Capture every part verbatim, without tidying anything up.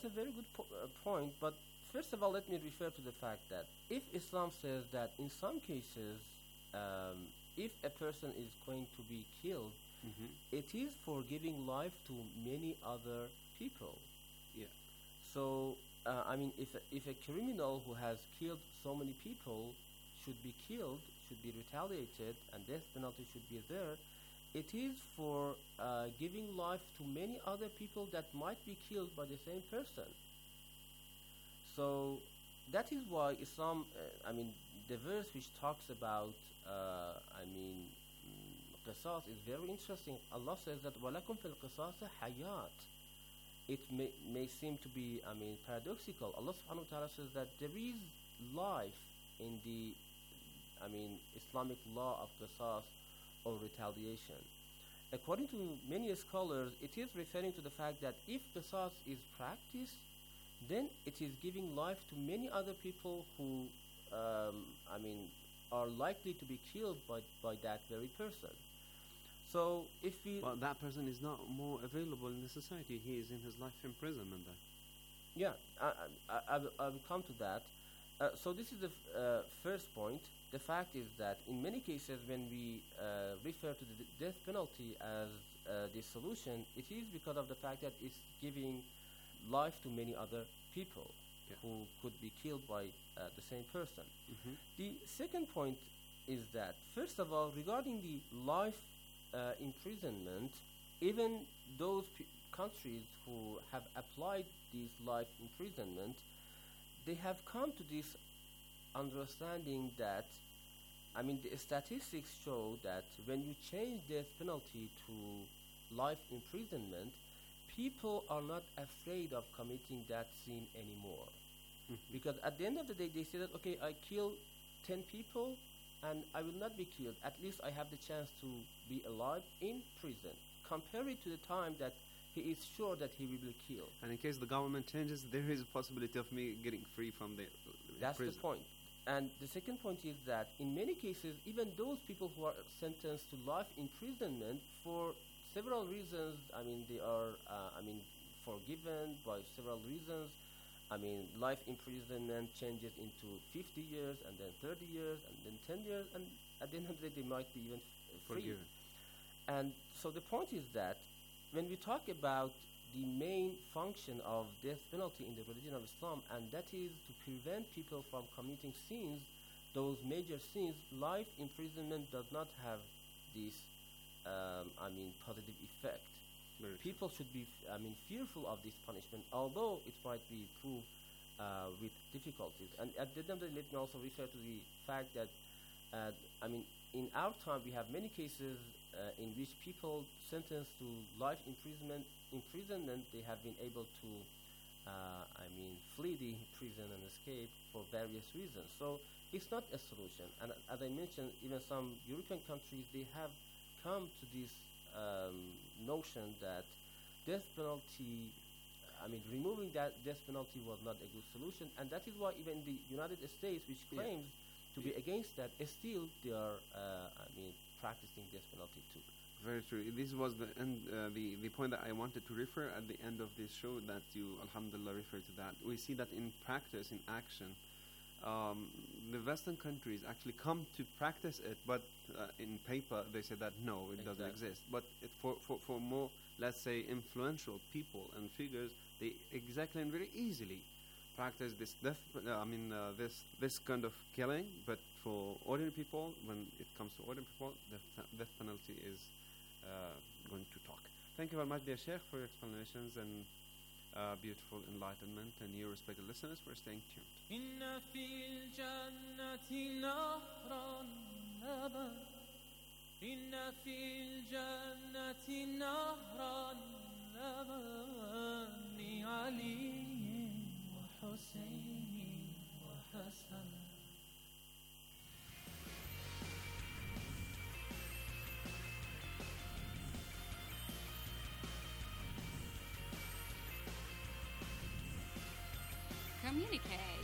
It's a very good po- uh, point, but first of all, let me refer to the fact that if Islam says that in some cases, um, if a person is going to be killed, Mm-hmm. it is for giving life to many other people. Yeah. So, uh, I mean, if a, if a criminal who has killed so many people should be killed, should be retaliated, and death penalty should be there, it is for uh, giving life to many other people that might be killed by the same person. So that is why Islam, uh, I mean, the verse which talks about, uh, I mean, mm, qisas is very interesting. Allah says that وَلَكُمْ فِي الْقِصَاصِ حَيَاةٌ. It may, may seem to be, I mean, paradoxical. Allah subhanahu wa ta'ala says that there is life in the, I mean, Islamic law of qisas or retaliation. According to many scholars, it is referring to the fact that if qisas is practiced, then it is giving life to many other people who, um, I mean, are likely to be killed by, by that very person. So if we, Well, that person is not more available in the society. He is in his life imprisonment then. yeah, I, I, I, will, I will come to that. Uh, so this is the f- uh, first point. The fact is that in many cases when we uh, refer to the d- death penalty as uh, the solution, it is because of the fact that it's giving life to many other people Yeah. who could be killed by uh, the same person. Mm-hmm. The second point is that, first of all, regarding the life uh, imprisonment, even those p- countries who have applied this life imprisonment, they have come to this understanding that, I mean, the statistics show that when you change death penalty to life imprisonment, people are not afraid of committing that sin anymore. Mm-hmm. Because at the end of the day, they say that, okay, I killed ten people and I will not be killed. At least I have the chance to be alive in prison. Compare it to the time that he is sure that he will be killed. And in case the government changes, there is a possibility of me getting free from the uh, That's prison. the point. And the second point is that in many cases, even those people who are sentenced to life imprisonment for several reasons, I mean, they are, uh, I mean, forgiven by several reasons. I mean, life imprisonment changes into fifty years, and then thirty years, and then ten years, and at the end of the day, they might be even f- free. Forgiven. And so the point is that when we talk about the main function of death penalty in the religion of Islam, and that is to prevent people from committing sins, those major sins, life imprisonment does not have this, um, I mean, positive effect. Very true. People should be, f- I mean, fearful of this punishment, although it might be proved uh, with difficulties. And at the end of the day, let me also refer to the fact that, uh, I mean, in our time, we have many cases uh, in which people sentenced to life imprisonment, imprisonment, they have been able to, uh, I mean, flee the prison and escape for various reasons. So it's not a solution. And as I mentioned, even some European countries, they have come to this um, notion that death penalty, I mean, removing that death penalty was not a good solution, and that is why even the United States, which Yeah. claims to be Yeah. against that, uh, still they are, uh, I mean, practicing death penalty too. Very true. This was the end, uh, the the point that I wanted to refer at the end of this show. That you, alhamdulillah, refer to that. We see that in practice, in action, um, the Western countries actually come to practice it, but uh, in paper they say that no, it doesn't Exactly. exist. But it, for, for for more, let's say, influential people and figures, they exactly and very easily practice this death. Uh, I mean, uh, this this kind of killing. But for ordinary people, when it comes to ordinary people, the death death penalty is uh, going to talk. Thank you very much, dear Sheikh, for your explanations and uh, beautiful enlightenment, and you, respected listeners, for staying tuned. إن في الجنة نهرا لبن إن في الجنة نهرا لبن لعلي وحسين وحسن. Communicate.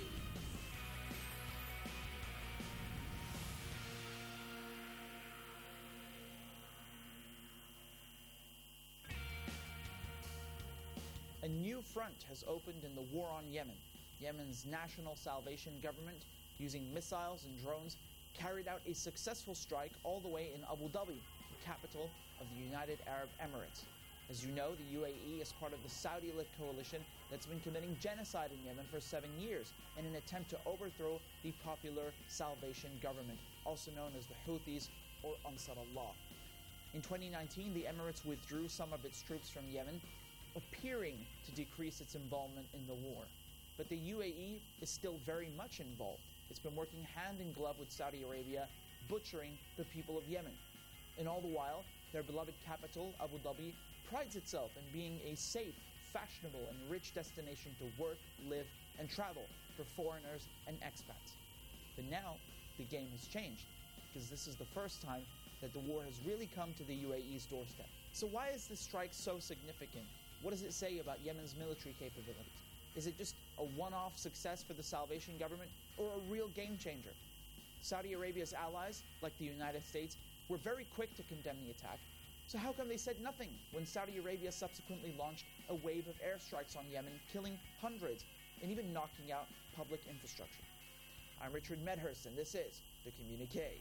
A new front has opened in the war on Yemen. Yemen's National Salvation Government, using missiles and drones, carried out a successful strike all the way in Abu Dhabi, the capital of the United Arab Emirates. As you know, the U A E is part of the Saudi-led coalition that's been committing genocide in Yemen for seven years in an attempt to overthrow the popular Salvation Government, also known as the Houthis or Ansar Allah. In twenty nineteen, the Emirates withdrew some of its troops from Yemen, appearing to decrease its involvement in the war. But the U A E is still very much involved. It's been working hand in glove with Saudi Arabia, butchering the people of Yemen. And all the while, their beloved capital, Abu Dhabi, prides itself in being a safe, fashionable, and rich destination to work, live, and travel for foreigners and expats. But now, the game has changed, because this is the first time that the war has really come to the U A E's doorstep. So why is this strike so significant? What does it say about Yemen's military capabilities? Is it just a one-off success for the Salvation Government, or a real game changer? Saudi Arabia's allies, like the United States, were very quick to condemn the attack. So how come they said nothing when Saudi Arabia subsequently launched a wave of airstrikes on Yemen, killing hundreds and even knocking out public infrastructure? I'm Richard Medhurst, and this is The Communique.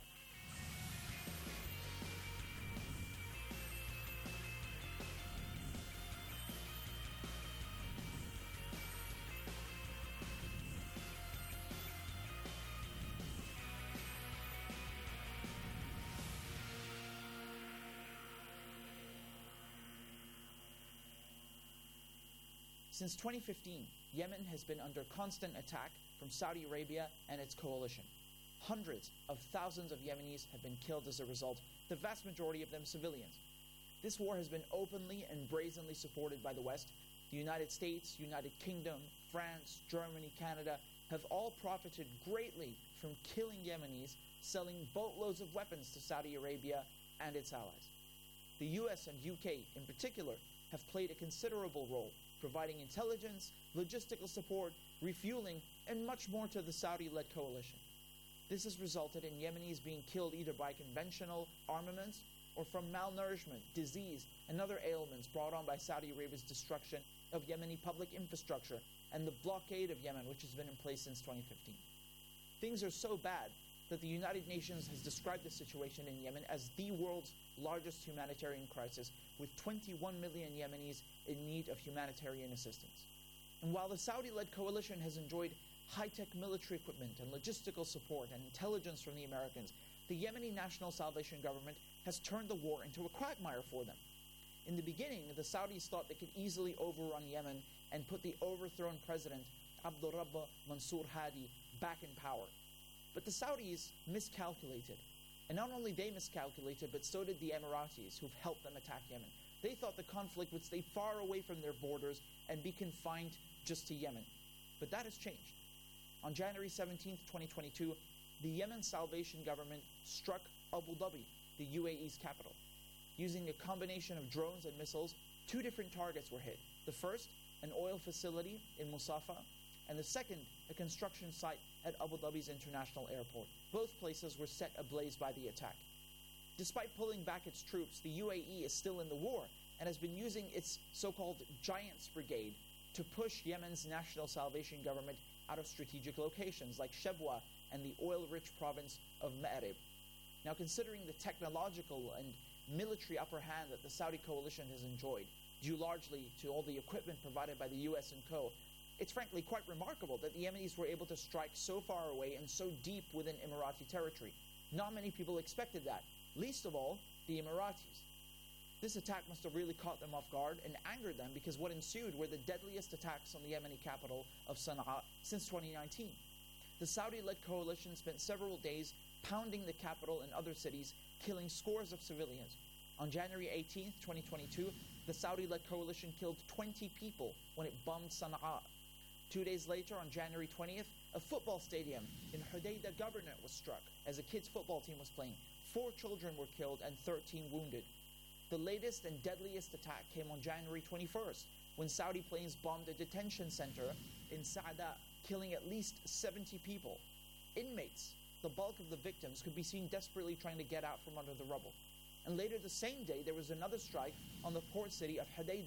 Since twenty fifteen, Yemen has been under constant attack from Saudi Arabia and its coalition. Hundreds of thousands of Yemenis have been killed as a result, the vast majority of them civilians. This war has been openly and brazenly supported by the West. The United States, United Kingdom, France, Germany, Canada have all profited greatly from killing Yemenis, selling boatloads of weapons to Saudi Arabia and its allies. The U S and U K, in particular, have played a considerable role, providing intelligence, logistical support, refueling, and much more to the Saudi-led coalition. This has resulted in Yemenis being killed either by conventional armaments or from malnourishment, disease, and other ailments brought on by Saudi Arabia's destruction of Yemeni public infrastructure and the blockade of Yemen, which has been in place since twenty fifteen. Things are so bad that the United Nations has described the situation in Yemen as the world's largest humanitarian crisis, with twenty-one million Yemenis in need of humanitarian assistance. And while the Saudi-led coalition has enjoyed high-tech military equipment and logistical support and intelligence from the Americans, the Yemeni National Salvation Government has turned the war into a quagmire for them. In the beginning, the Saudis thought they could easily overrun Yemen and put the overthrown president, Abdul Rabb Mansour Hadi, back in power. But the Saudis miscalculated. And not only they miscalculated, but so did the Emiratis, who've helped them attack Yemen. They thought the conflict would stay far away from their borders and be confined just to Yemen. But that has changed. On January seventeenth, twenty twenty-two, the Yemen Salvation Government struck Abu Dhabi, the U A E's capital. Using a combination of drones and missiles, two different targets were hit. The first, an oil facility in Musafa, and the second, a construction site at Abu Dhabi's international airport. Both places were set ablaze by the attack. Despite pulling back its troops, the U A E is still in the war and has been using its so-called Giants Brigade to push Yemen's National Salvation Government out of strategic locations like Shebwa and the oil-rich province of Ma'rib. Now, considering the technological and military upper hand that the Saudi coalition has enjoyed, due largely to all the equipment provided by the U S and co., it's frankly quite remarkable that the Yemenis were able to strike so far away and so deep within Emirati territory. Not many people expected that, least of all, the Emiratis. This attack must have really caught them off guard and angered them, because what ensued were the deadliest attacks on the Yemeni capital of Sana'a since twenty nineteen. The Saudi-led coalition spent several days pounding the capital and other cities, killing scores of civilians. On January eighteenth, twenty twenty-two, the Saudi-led coalition killed twenty people when it bombed Sana'a. Two days later, on January twentieth, a football stadium in Hodeidah Governorate was struck as a kids' football team was playing. Four children were killed and thirteen wounded. The latest and deadliest attack came on January twenty-first, when Saudi planes bombed a detention center in Sa'ada, killing at least seventy people. Inmates, the bulk of the victims, could be seen desperately trying to get out from under the rubble. And later the same day, there was another strike on the port city of Hodeidah,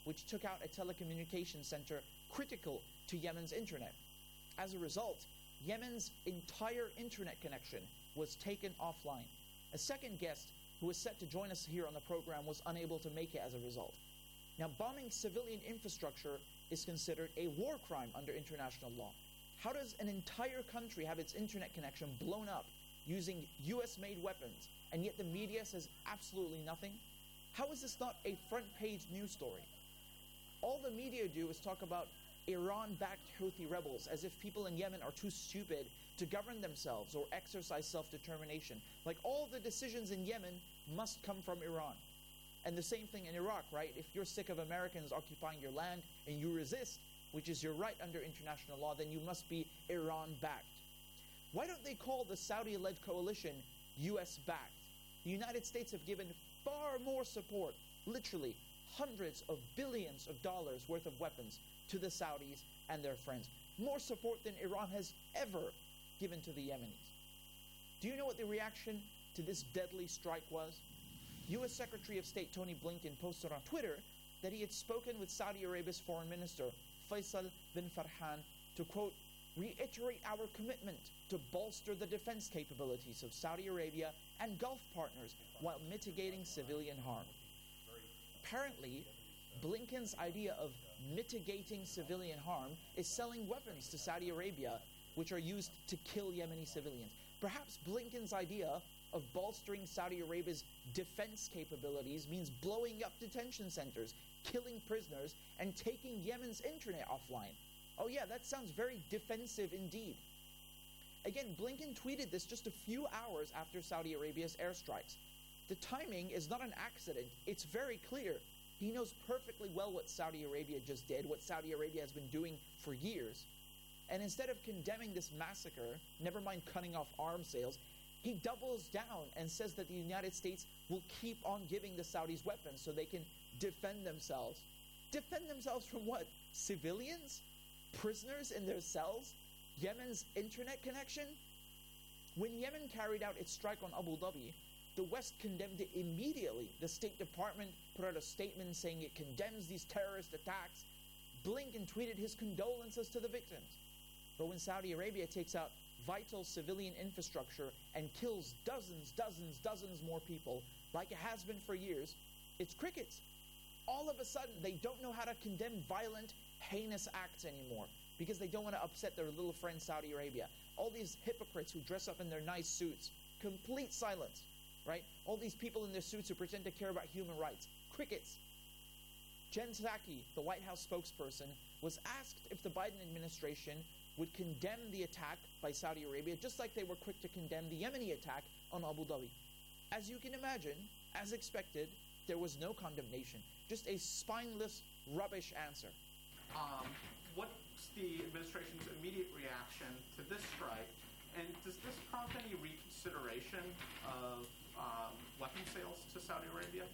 which took out a telecommunications center critical to Yemen's internet. As a result, Yemen's entire internet connection was taken offline. A second guest who was set to join us here on the program was unable to make it as a result. Now, bombing civilian infrastructure is considered a war crime under international law. How does an entire country have its internet connection blown up using U S-made weapons, and yet the media says absolutely nothing? How is this not a front-page news story? All the media do is talk about Iran-backed Houthi rebels as if people in Yemen are too stupid to govern themselves or exercise self-determination. Like all the decisions in Yemen must come from Iran. And the same thing in Iraq, right? If you're sick of Americans occupying your land and you resist, which is your right under international law, then you must be Iran-backed. Why don't they call the Saudi-led coalition U S-backed? The United States have given far more support, literally hundreds of billions of dollars worth of weapons to the Saudis and their friends. More support than Iran has ever given to the Yemenis. Do you know what the reaction to this deadly strike was? U S Secretary of State Tony Blinken posted on Twitter that he had spoken with Saudi Arabia's Foreign Minister Faisal bin Farhan to, quote, reiterate our commitment to bolster the defense capabilities of Saudi Arabia and Gulf partners while mitigating civilian harm. Apparently, Blinken's idea of mitigating civilian harm is selling weapons to Saudi Arabia, which are used to kill Yemeni civilians. Perhaps Blinken's idea of bolstering Saudi Arabia's defense capabilities means blowing up detention centers, killing prisoners, and taking Yemen's internet offline. Oh yeah, that sounds very defensive indeed. Again, Blinken tweeted this just a few hours after Saudi Arabia's airstrikes. The timing is not an accident. It's very clear. He knows perfectly well what Saudi Arabia just did, what Saudi Arabia has been doing for years. And instead of condemning this massacre, never mind cutting off arms sales, he doubles down and says that the United States will keep on giving the Saudis weapons so they can defend themselves. Defend themselves from what? Civilians? Prisoners in their cells? Yemen's internet connection? When Yemen carried out its strike on Abu Dhabi, the West condemned it immediately. The State Department put out a statement saying it condemns these terrorist attacks. Blinken tweeted his condolences to the victims. But when Saudi Arabia takes out vital civilian infrastructure and kills dozens, dozens, dozens more people, like it has been for years, it's crickets. All of a sudden, they don't know how to condemn violent, heinous acts anymore because they don't want to upset their little friend Saudi Arabia. All these hypocrites who dress up in their nice suits, complete silence, right? All these people in their suits who pretend to care about human rights, crickets. Jen Psaki, the White House spokesperson, was asked if the Biden administration would condemn the attack by Saudi Arabia, just like they were quick to condemn the Yemeni attack on Abu Dhabi. As you can imagine, as expected, there was no condemnation, just a spineless, rubbish answer. Um, what's the administration's immediate reaction to this strike, and does this prompt any reconsideration of um, weapon sales to Saudi Arabia?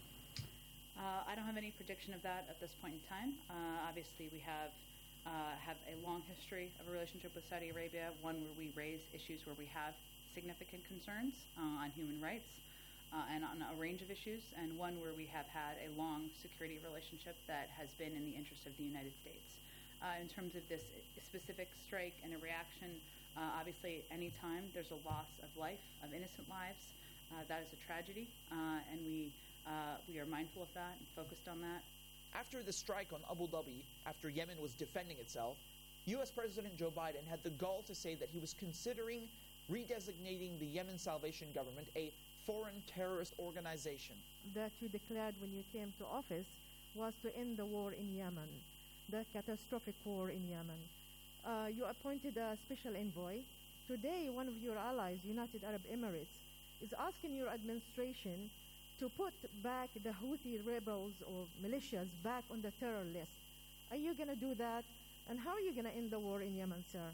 Uh, I don't have any prediction of that at this point in time. Uh, obviously, we have uh, have a long history of a relationship with Saudi Arabia, one where we raise issues where we have significant concerns uh, on human rights uh, and on a range of issues, and one where we have had a long security relationship that has been in the interest of the United States. Uh, in terms of this specific strike and a reaction, uh, obviously, anytime there's a loss of life, of innocent lives, uh, that is a tragedy, uh, and we uh, we are mindful of that and focused on that. After the strike on Abu Dhabi, after Yemen was defending itself, U S President Joe Biden had the gall to say that he was considering redesignating the Yemen Salvation Government a foreign terrorist organization. That you declared when you came to office was to end the war in Yemen, the catastrophic war in Yemen. Uh, you appointed a special envoy. Today, one of your allies, United Arab Emirates, is asking your administration to put back the Houthi rebels or militias back on the terror list. Are you going to do that? And how are you going to end the war in Yemen, sir?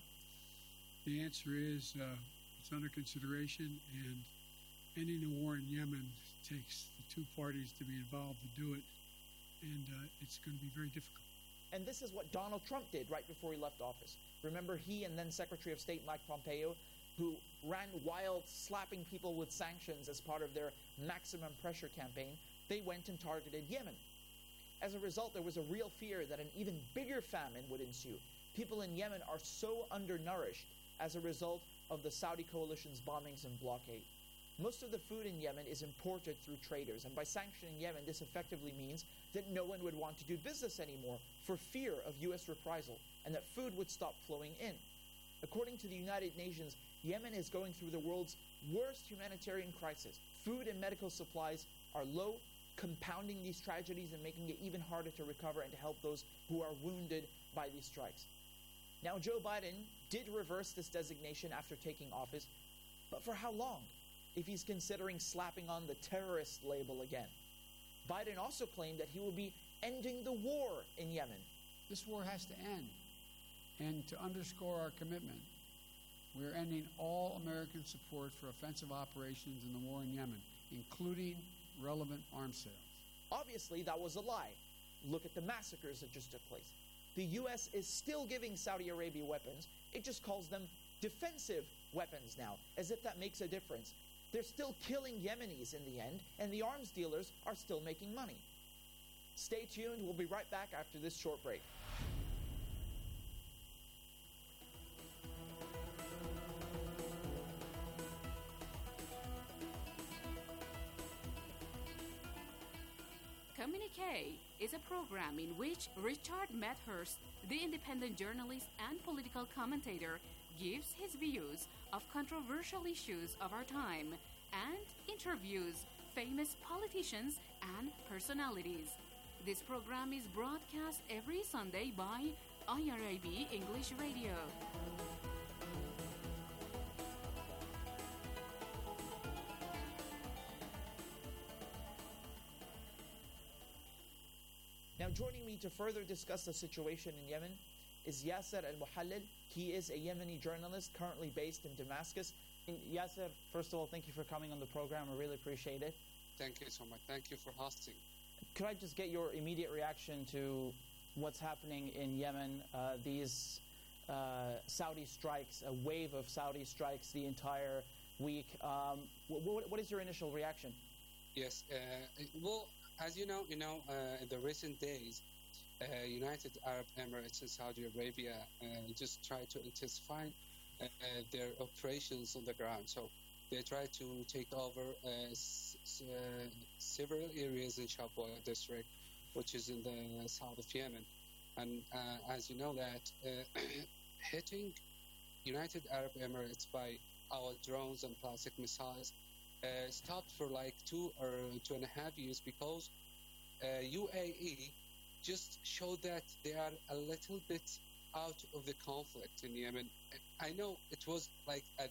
The answer is uh, it's under consideration, and ending the war in Yemen takes the two parties to be involved to do it, and uh, it's going to be very difficult. And this is what Donald Trump did right before he left office. Remember, he and then Secretary of State Mike Pompeo, who ran wild, slapping people with sanctions as part of their maximum pressure campaign, they went and targeted Yemen. As a result, there was a real fear that an even bigger famine would ensue. People in Yemen are so undernourished as a result of the Saudi coalition's bombings and blockade. Most of the food in Yemen is imported through traders, and by sanctioning Yemen, this effectively means that no one would want to do business anymore for fear of U S reprisal, and that food would stop flowing in. According to the United Nations, Yemen is going through the world's worst humanitarian crisis. Food and medical supplies are low, compounding these tragedies and making it even harder to recover and to help those who are wounded by these strikes. Now, Joe Biden did reverse this designation after taking office, but for how long? If he's considering slapping on the terrorist label again. Biden also claimed that he will be ending the war in Yemen. This war has to end. And to underscore our commitment, we're ending all American support for offensive operations in the war in Yemen, including relevant arms sales. Obviously, that was a lie. Look at the massacres that just took place. The U S is still giving Saudi Arabia weapons. It just calls them defensive weapons now, as if that makes a difference. They're still killing Yemenis in the end, and the arms dealers are still making money. Stay tuned. We'll be right back after this short break. Communique is a program in which Richard Medhurst, the independent journalist and political commentator, gives his views of controversial issues of our time and interviews famous politicians and personalities. This program is broadcast every Sunday by I R A B English Radio. Now, joining me to further discuss the situation in Yemen is Yasser Al-Muhallil. He is a Yemeni journalist currently based in Damascus. And Yasser, first of all, thank you for coming on the program. I really appreciate it. Thank you so much. Thank you for hosting. Could I just get your immediate reaction to what's happening in Yemen, uh, these uh, Saudi strikes, a wave of Saudi strikes the entire week? Um, what, what is your initial reaction? Yes. Uh, well, as you know, you know, uh, in the recent days, uh, United Arab Emirates and Saudi Arabia uh, just try to intensify uh, their operations on the ground. So they try to take over uh, s- s- uh, several areas in Shabwa district, which is in the south of Yemen. And uh, as you know that, uh, hitting United Arab Emirates by our drones and plastic missiles uh, stopped for like two or two and a half years because uh, U A E just showed that they are a little bit out of the conflict in Yemen. I know it was like a,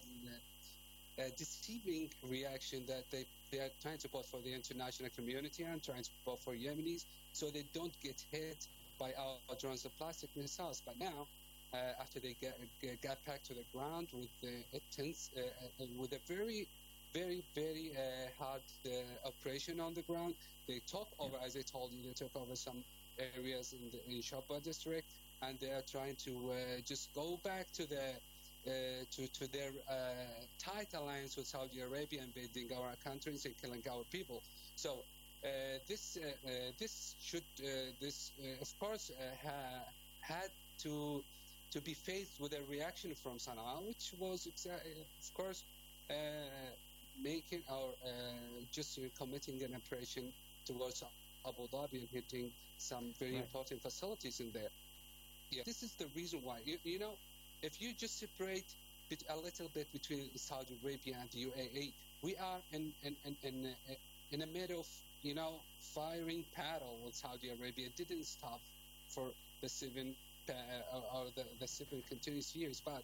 a deceiving reaction that they, they are trying to put for the international community and trying to put for Yemenis so they don't get hit by our drones and plastic missiles. But now, uh, after they get, get, got back to the ground with the intense, uh, uh, with a very very, very uh, hard uh, operation on the ground. They took over, as I told you, they took over some areas in the in Shabwa district, and they are trying to uh, just go back to the uh, to to their uh, tight alliance with Saudi Arabia, invading our countries and killing our people. So uh, this uh, uh, this should uh, this uh, of course uh, ha- had to to be faced with a reaction from Sana'a, which was exa- of course. Uh, making our uh, just uh, committing an operation towards Abu Dhabi and hitting some very right. important facilities in there. Yeah, this is the reason why. You, you know, if you just separate bit, a little bit between Saudi Arabia and the U A E, we are in in in in, uh, in a middle of you know firing battle with Saudi Arabia. It didn't stop for the seven uh, or the, the seven continuous years, but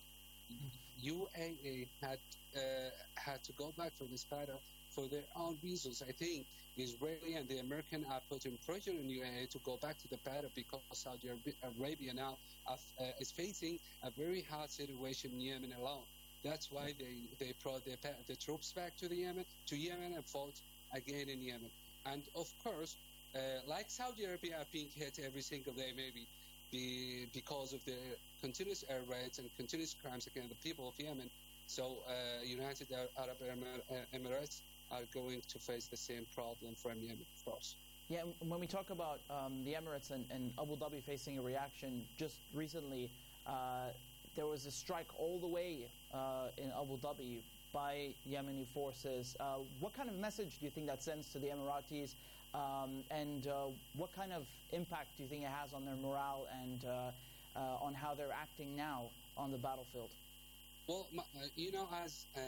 U A E had uh, had to go back for this battle for their own reasons. I think the Israeli and the American are putting pressure on U A E to go back to the battle because Saudi Arabia now uh, is facing a very hard situation in Yemen alone. That's why they, they brought the, the troops back to the Yemen to Yemen and fought again in Yemen. And of course, uh, like Saudi Arabia are being hit every single day, maybe be, because of the continuous air raids and continuous crimes against the people of Yemen. So uh, United Arab Emirates are going to face the same problem from Yemen, of course. Yeah, and when we talk about um, the Emirates and, and Abu Dhabi facing a reaction, just recently uh, there was a strike all the way uh, in Abu Dhabi by Yemeni forces. Uh, what kind of message do you think that sends to the Emiratis, um, and uh, what kind of impact do you think it has on their morale and uh, uh, on how they're acting now on the battlefield? Well, uh, you know, as uh,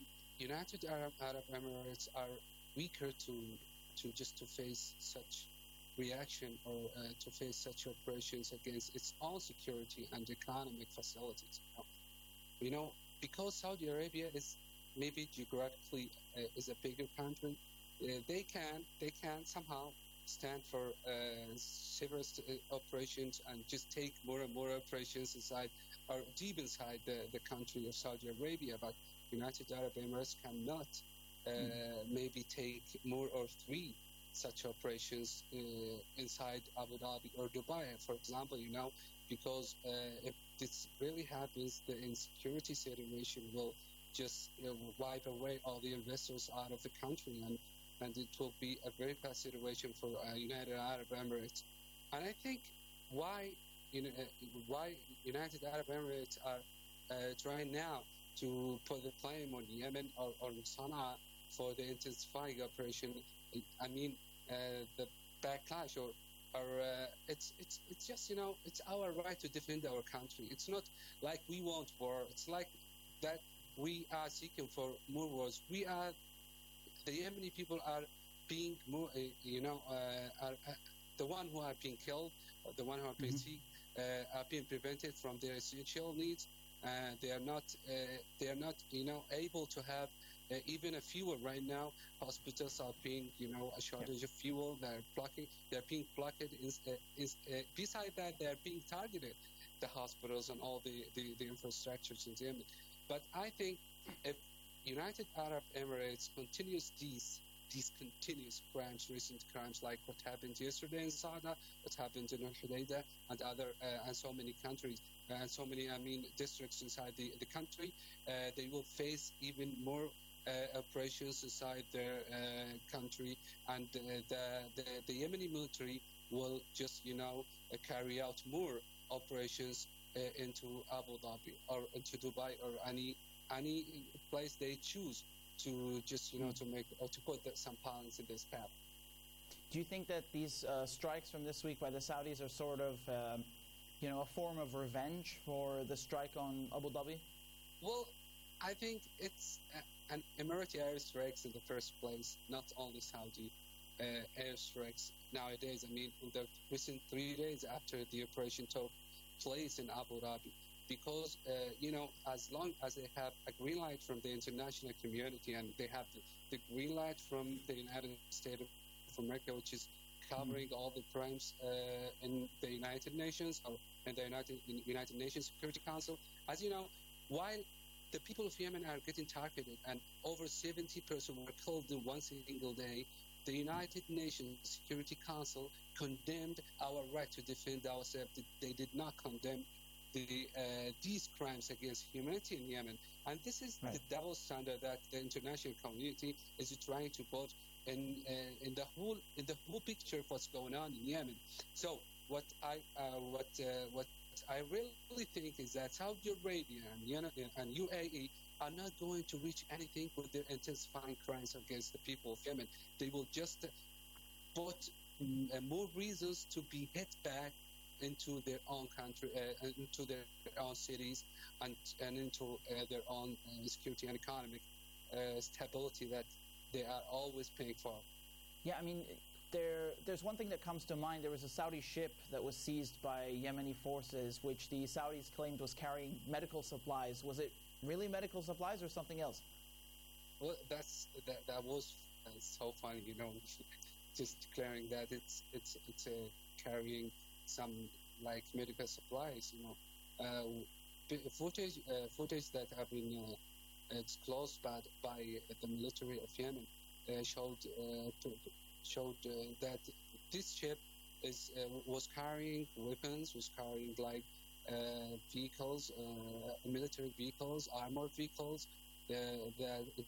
United Arab, Arab Emirates are weaker to to just to face such reaction or uh, to face such operations against its own security and economic facilities. You know, you know because Saudi Arabia is maybe geographically uh, is a bigger country, uh, they can they can somehow stand for uh, several uh, operations and just take more and more operations inside or deep inside the, the country of Saudi Arabia. But United Arab Emirates cannot uh, mm. maybe take more or three such operations uh, inside Abu Dhabi or Dubai, for example, you know, because uh, if this really happens, the insecurity situation will just you know, wipe away all the investors out of the country, and, and it will be a very bad situation for uh, United Arab Emirates. And I think why, you know, uh, why United Arab Emirates are uh, trying now to put the blame on Yemen or on Sana'a for the intensifying operation. I mean, uh, the backlash, or, or uh, it's it's it's just you know, it's our right to defend our country. It's not like we want war. It's like that we are seeking for more wars. We are the Yemeni people are being more, uh, you know, uh, are uh, the one who are being killed, or the one who are being Mm-hmm. sick, uh, are being prevented from their essential needs. Uh, they are not, uh, they are not, you know, able to have uh, even a fuel right now. Hospitals are being, you know, a shortage Yeah. of fuel. They're blocking. They're being blocked. Is, uh, is, uh, beside that, they're being targeted, the hospitals and all the, the, the infrastructures in Yemen. But I think if United Arab Emirates continues these these continuous crimes, recent crimes like what happened yesterday in Sada, what happened in Al Hudaydah, and other uh, and so many countries uh, and so many I mean districts inside the the country, uh, they will face even more uh, operations inside their uh, country, and uh, the, the the Yemeni military will just you know uh, carry out more operations uh, into Abu Dhabi or into Dubai or any any place they choose to just you know to make or to put the, some balance in this path. Do you think that these uh, strikes from this week by the Saudis are sort of, um, you know, a form of revenge for the strike on Abu Dhabi? Well, I think it's uh, an Emirati airstrikes in the first place, not only Saudi uh, airstrikes nowadays. I mean, in the recent three days after the operation took place in Abu Dhabi. Because, uh, you know, as long as they have a green light from the international community and they have the, the green light from the United States of America, which is covering mm-hmm. all the crimes uh, in the United Nations or in the United, in United Nations Security Council, as you know, while the people of Yemen are getting targeted and over seventy persons were killed in one single day, the United Nations Security Council condemned our right to defend ourselves. They did not condemn The, uh, these crimes against humanity in Yemen. And this is right. the double standard that the international community is trying to put in uh, in the whole in the whole picture of what's going on in Yemen. So what I uh, what uh, what I really think is that Saudi Arabia and, you know, and U A E are not going to reach anything with their intensifying crimes against the people of Yemen. They will just put mm, uh, more reasons to be hit back into their own country, uh, into their own cities, and and into uh, their own uh, security and economic uh, stability that they are always paying for. Yeah, I mean, there there's one thing that comes to mind. There was a Saudi ship that was seized by Yemeni forces, which the Saudis claimed was carrying medical supplies. Was it really medical supplies or something else? Well, that's that, that was uh, so funny, you know, just declaring that it's it's it's uh, carrying some like medical supplies, you know. Uh, footage uh, footage that have been uh, disclosed by, by the military of Yemen uh, showed uh, to, showed uh, that this ship is uh, was carrying weapons, was carrying like uh, vehicles, uh, military vehicles, armored vehicles. The, the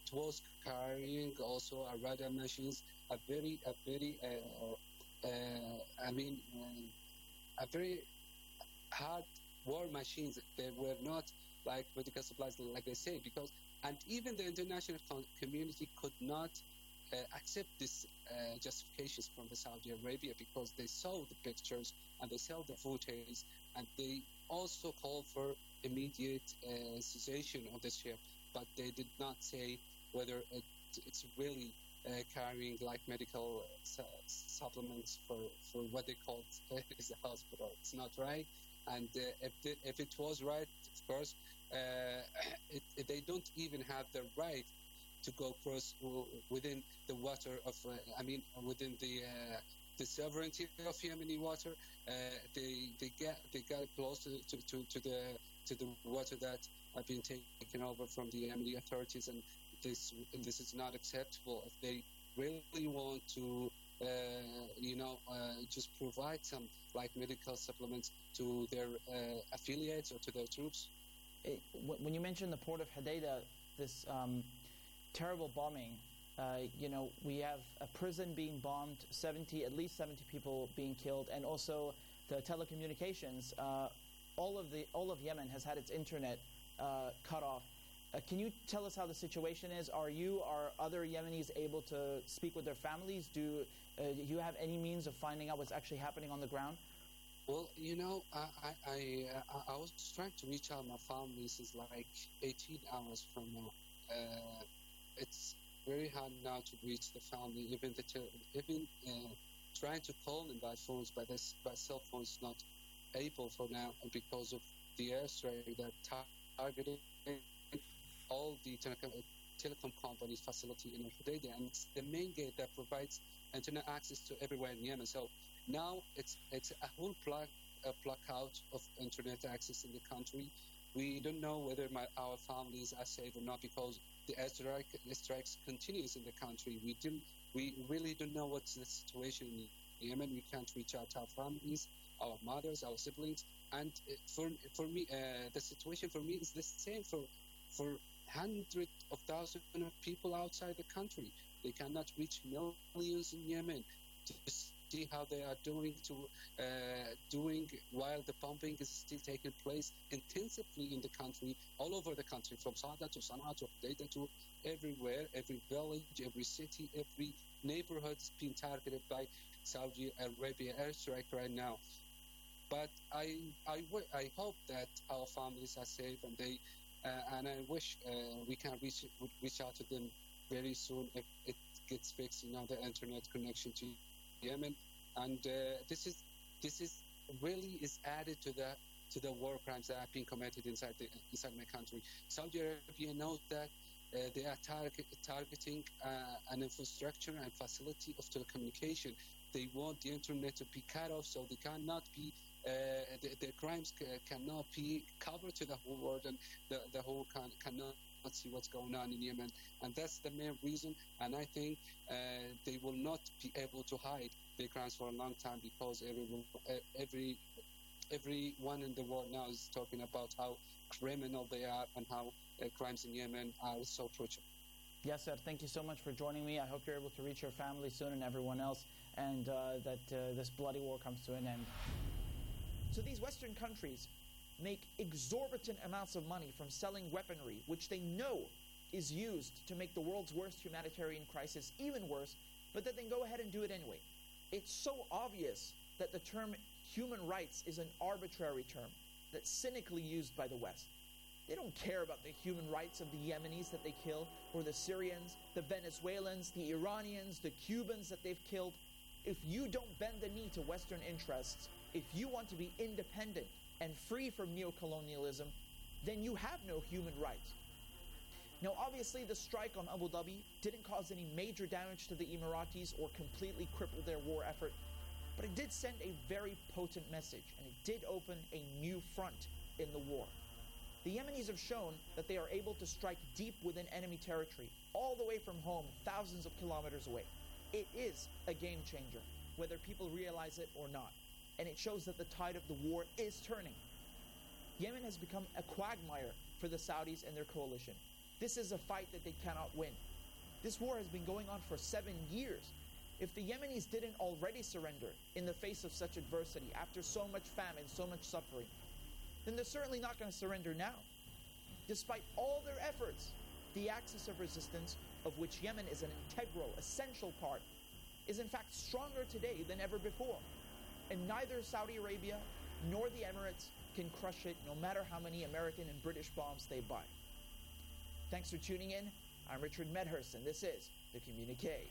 it was carrying also a radar machines, a very, a very, uh, uh, I mean, um, a very hard war machines. They were not like medical supplies, like they say, because, and even the international community could not uh, accept this uh, justifications from the Saudi Arabia, because they saw the pictures and they saw the footage, and they also called for immediate uh, cessation of the ship, but they did not say whether it, it's really uh, carrying like medical uh, su- supplements for, for what they called uh, is a hospital. It's not right. And uh, if, the, if it was right, of course, uh, it, it, they don't even have the right to go cross w- within the water of, uh, I mean, within the uh, the sovereignty of Yemeni water. Uh, they they get they got close to, to, to, to the to the water that have been taken over from the Yemeni authorities, and this this is not acceptable. If they really want to, uh, you know, uh, just provide some like medical supplements to their uh, affiliates or to their troops. It, when you mentioned the port of Hodeidah, this um, terrible bombing, uh, you know, we have a prison being bombed, seventy, at least seventy people being killed, and also the telecommunications. Uh, all of the all of Yemen has had its internet uh, cut off. Uh, can you tell us how the situation is? Are you, are other Yemenis able to speak with their families? Do uh, you have any means of finding out what's actually happening on the ground? Well, you know, I I, I, uh, I was trying to reach out my family since like eighteen hours from now. Uh, it's very hard now to reach the family. Even the te- even uh, trying to call them by phones, by this by cell phones, is not able for now because of the airstrike that tar- targeted all the telecom, telecom companies' facility in Hodeidah, and it's the main gate that provides internet access to everywhere in Yemen. So now it's it's a whole plug a plug out of internet access in the country. We don't know whether my, our families are safe or not because the airstrike the strikes continues in the country. We didn't we really don't know what's the situation in Yemen. We can't reach out to our families, our mothers, our siblings, and for for me uh, the situation for me is the same for for hundreds of thousands of people outside the country. They cannot reach millions in Yemen to see how they are doing to uh, doing while the bombing is still taking place intensively in the country, all over the country, from Sada to Sana'a to Hodeidah to everywhere, every village, every city, every neighborhood is being targeted by Saudi Arabia airstrike right now. But I, I, w- I hope that our families are safe, and they, uh, and I wish uh, we can reach reach out to them very soon if it gets fixed. You know, the internet connection to Yemen, and uh, this is this is really is added to the to the war crimes that have been committed inside the inside my country. Saudi Arabia knows that uh, they are target, targeting uh, an infrastructure and facility of telecommunication. They want the internet to be cut off, so they cannot be uh, the, the crimes c- cannot be covered to the whole world, and the the whole can, cannot see what's going on in Yemen, and that's the main reason. And I think uh, they will not be able to hide their crimes for a long time because everyone, every everyone in the world now is talking about how criminal they are and how uh, crimes in Yemen are so brutal. Yes, sir. Thank you so much for joining me. I hope you're able to reach your family soon and everyone else, and uh, that uh, this bloody war comes to an end. So these Western countries make exorbitant amounts of money from selling weaponry, which they know is used to make the world's worst humanitarian crisis even worse, but that then go ahead and do it anyway. It's so obvious that the term human rights is an arbitrary term that's cynically used by the West. They don't care about the human rights of the Yemenis that they kill, or the Syrians, the Venezuelans, the Iranians, the Cubans that they've killed. If you don't bend the knee to Western interests, if you want to be independent and free from neocolonialism, then you have no human rights. Now, obviously, the strike on Abu Dhabi didn't cause any major damage to the Emiratis or completely cripple their war effort, but it did send a very potent message, and it did open a new front in the war. The Yemenis have shown that they are able to strike deep within enemy territory, all the way from home, thousands of kilometers away. It is a game changer, whether people realize it or not. And it shows that the tide of the war is turning. Yemen has become a quagmire for the Saudis and their coalition. This is a fight that they cannot win. This war has been going on for seven years. If the Yemenis didn't already surrender in the face of such adversity, after so much famine, so much suffering, then they're certainly not going to surrender now. Despite all their efforts, the axis of resistance, of which Yemen is an integral, essential part, is in fact stronger today than ever before. And neither Saudi Arabia nor the Emirates can crush it, no matter how many American and British bombs they buy. Thanks for tuning in. I'm Richard Medhurst, and this is The Communique.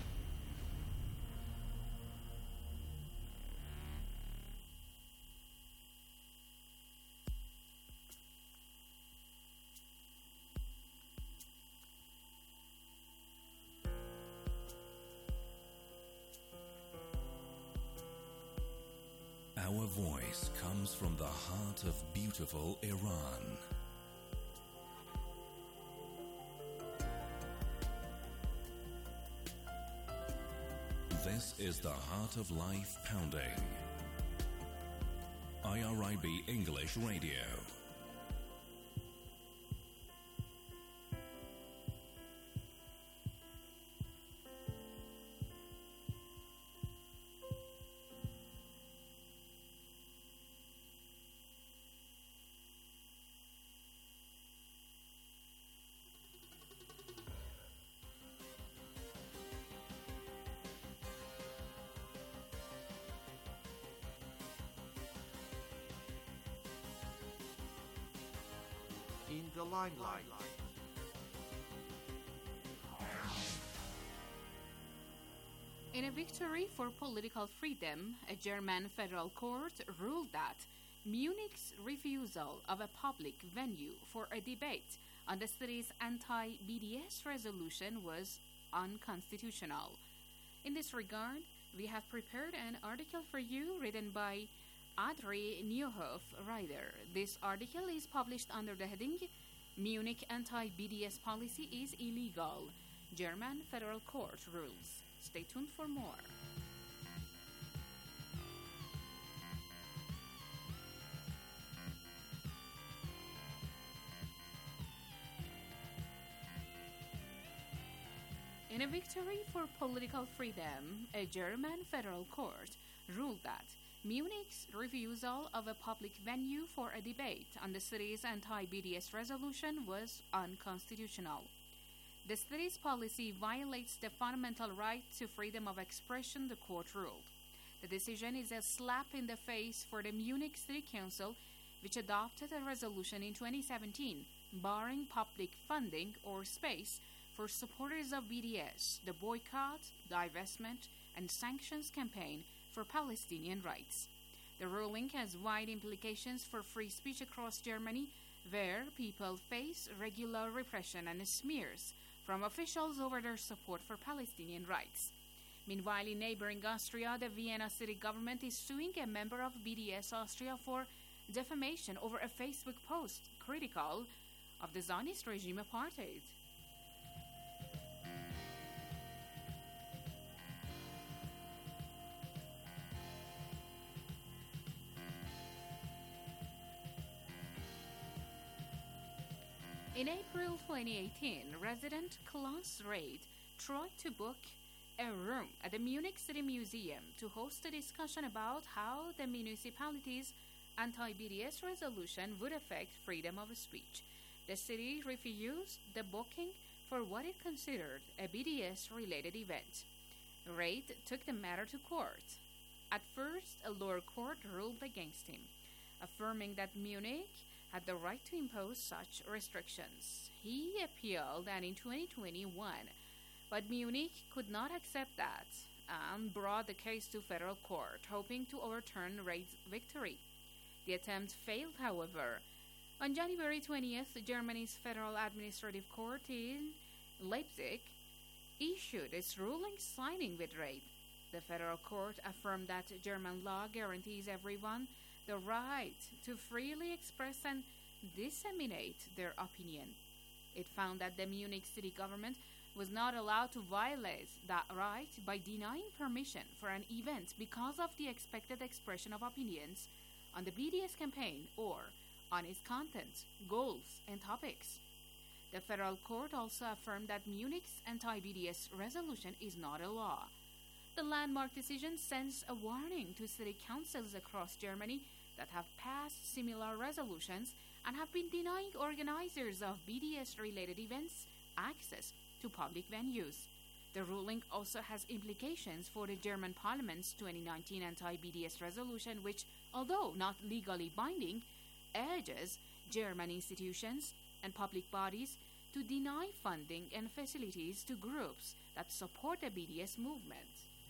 Our voice comes from the heart of beautiful Iran. This is the Heart of Life Pounding. I R I B English Radio. In the limelight. In a victory for political freedom, a German federal court ruled that Munich's refusal of a public venue for a debate on the city's anti-B D S resolution was unconstitutional. In this regard, we have prepared an article for you written by Adri Neuhoff-Ryder. This article is published under the heading Munich Anti-B D S Policy is Illegal. German Federal Court Rules. Stay tuned for more. In a victory for political freedom, a German federal court ruled that Munich's refusal of a public venue for a debate on the city's anti-B D S resolution was unconstitutional. The city's policy violates the fundamental right to freedom of expression, the court ruled. The decision is a slap in the face for the Munich City Council, which adopted a resolution in twenty seventeen barring public funding or space for supporters of B D S, the boycott, divestment, and sanctions campaign for Palestinian rights. The ruling has wide implications for free speech across Germany, where people face regular repression and smears from officials over their support for Palestinian rights. Meanwhile, in neighboring Austria, the Vienna city government is suing a member of B D S Austria for defamation over a Facebook post critical of the Zionist regime apartheid. In April twenty eighteen, resident Klaus Reid tried to book a room at the Munich City Museum to host a discussion about how the municipality's anti-B D S resolution would affect freedom of speech. The city refused the booking for what it considered a B D S-related event. Reid took the matter to court. At first, a lower court ruled against him, affirming that Munich had the right to impose such restrictions. He appealed, and in twenty twenty-one, but Munich could not accept that and brought the case to federal court, hoping to overturn Reid's victory. The attempt failed, however. On January twentieth, Germany's Federal Administrative Court in Leipzig issued its ruling siding with Reid. The federal court affirmed that German law guarantees everyone the right to freely express and disseminate their opinion. It found that the Munich city government was not allowed to violate that right by denying permission for an event because of the expected expression of opinions on the B D S campaign or on its content, goals, and topics. The federal court also affirmed that Munich's anti-B D S resolution is not a law. The landmark decision sends a warning to city councils across Germany that have passed similar resolutions and have been denying organizers of B D S-related events access to public venues. The ruling also has implications for the German Parliament's twenty nineteen anti-B D S resolution, which, although not legally binding, urges German institutions and public bodies to deny funding and facilities to groups that support the B D S movement.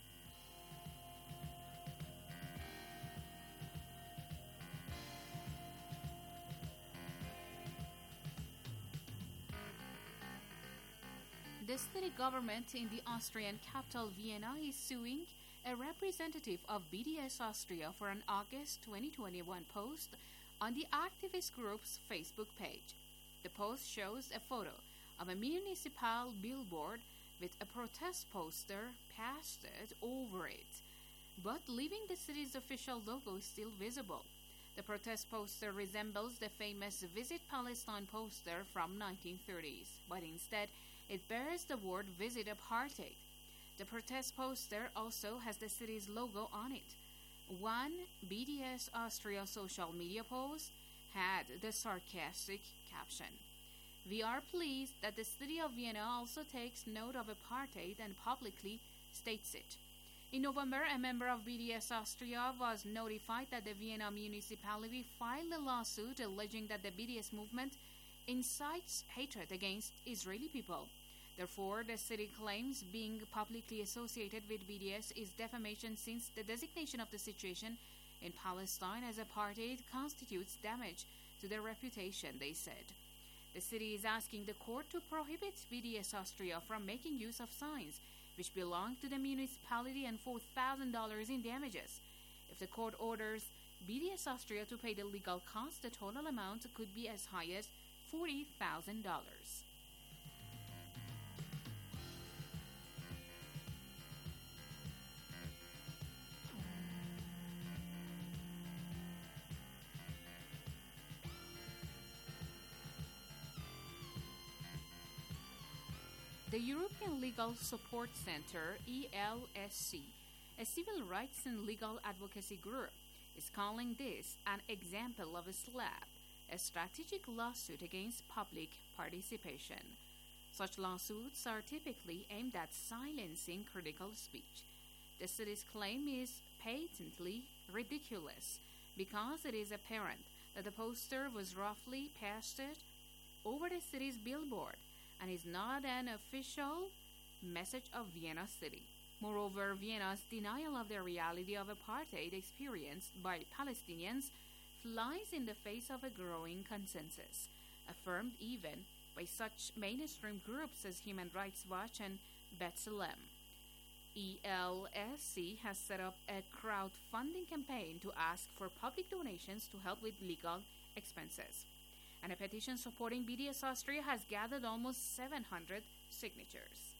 The city government in the Austrian capital Vienna is suing a representative of B D S Austria for an August twenty twenty-one post on the activist group's Facebook page. The post shows a photo of a municipal billboard with a protest poster pasted over it, but leaving the city's official logo still visible. The protest poster resembles the famous Visit Palestine poster from nineteen thirties, but instead it bears the word Visit Apartheid. The protest poster also has the city's logo on it. One B D S Austria social media post had the sarcastic caption, "We are pleased that the city of Vienna also takes note of apartheid and publicly states it." In November, a member of B D S Austria was notified that the Vienna municipality filed a lawsuit alleging that the B D S movement incites hatred against Israeli people. Therefore, the city claims being publicly associated with B D S is defamation, since the designation of the situation in Palestine as apartheid constitutes damage to their reputation, they said. The city is asking the court to prohibit B D S Austria from making use of signs which belong to the municipality and four thousand dollars in damages. If the court orders B D S Austria to pay the legal costs, the total amount could be as high as forty thousand dollars. The European Legal Support Center, E L S C, a civil rights and legal advocacy group, is calling this an example of a SLAP, a strategic lawsuit against public participation. Such lawsuits are typically aimed at silencing critical speech. The city's claim is patently ridiculous because it is apparent that the poster was roughly pasted over the city's billboard and is not an official message of Vienna City. Moreover, Vienna's denial of the reality of apartheid experienced by Palestinians flies in the face of a growing consensus, affirmed even by such mainstream groups as Human Rights Watch and B'Tselem. E L S C has set up a crowdfunding campaign to ask for public donations to help with legal expenses. And a petition supporting B D S Austria has gathered almost seven hundred signatures.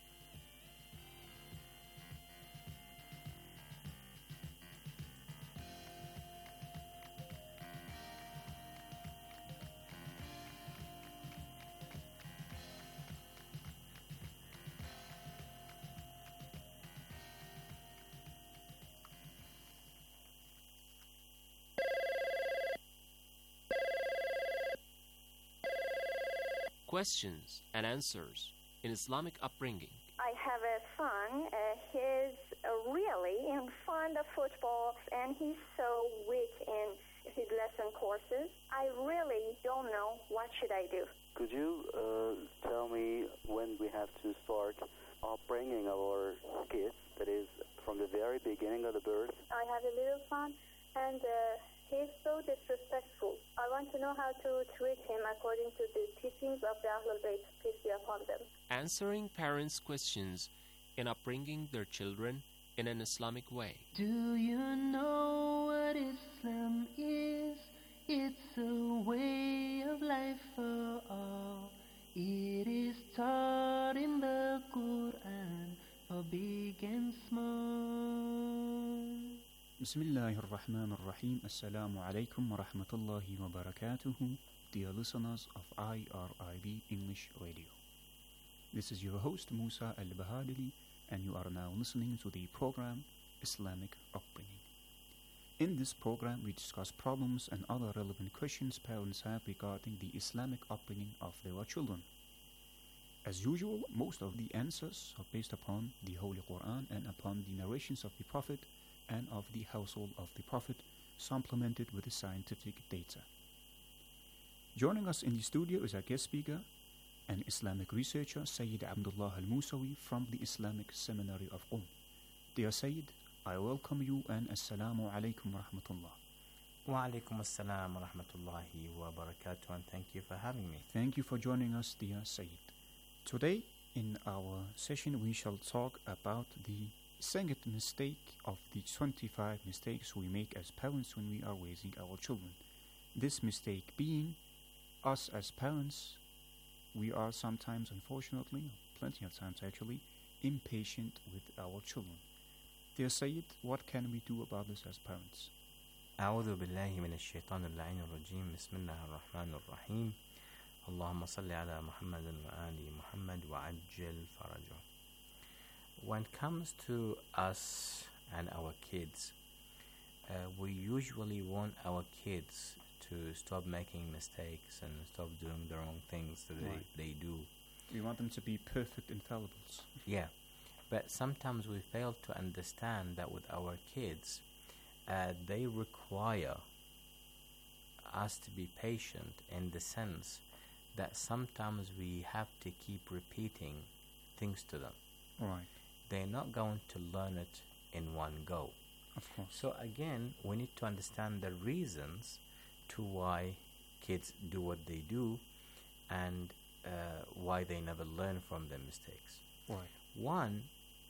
Questions and answers in Islamic upbringing. I have a son. Uh, he's uh, really in fond of football, and he's so weak in his lesson courses. I really don't know what should I do. Could you uh, tell me when we have to start upbringing our kids, that is, from the very beginning of the birth? I have a little son, and uh, he's so disrespectful. I want to know how to treat him according to the teachings of the Ahlul Bayt, peace be upon them. Answering parents' questions in upbringing their children in an Islamic way. Do you know what Islam is? It's a way of life for all. It is taught in the Quran for big and small. بسم الله الرحمن الرحيم. السلام عليكم ورحمة الله وبركاته. dear listeners of I R I B English Radio. This is your host Musa Al-Bahadili, and you are now listening to the program Islamic Upbringing. In this program, we discuss problems and other relevant questions parents have regarding the Islamic upbringing of their children. As usual, most of the answers are based upon the Holy Quran and upon the narrations of the Prophet and of the household of the Prophet, supplemented with the scientific data. Joining us in the studio is our guest speaker, an Islamic researcher, Sayyid Abdullah Al-Musawi from the Islamic Seminary of Qom. Dear Sayyid, I welcome you and Assalamu alaikum wa rahmatullah. Wa alaikum assalam wa rahmatullahi wa barakatuh, and thank you for having me. Thank you for joining us, dear Sayyid. Today, in our session, we shall talk about the second mistake of the twenty-five mistakes we make as parents when we are raising our children. This mistake being, us as parents, we are sometimes, unfortunately, plenty of times actually, impatient with our children. Dear Sayyid, what can we do about this as parents? أعوذ بالله من الشيطان اللعين الرجيم بسم الله الرحمن الرحيم اللهم صل على محمد وآل محمد وعجل فرجه. When it comes to us and our kids, uh, we usually want our kids to stop making mistakes and stop doing the wrong things that Right. they, they do. We want them to be perfect infallibles. Yeah, but sometimes we fail to understand that with our kids, uh, they require us to be patient in the sense that sometimes we have to keep repeating things to them. Right. They're not going to learn it in one go. Of course. So again, we need to understand the reasons to why kids do what they do and uh, why they never learn from their mistakes. Right. One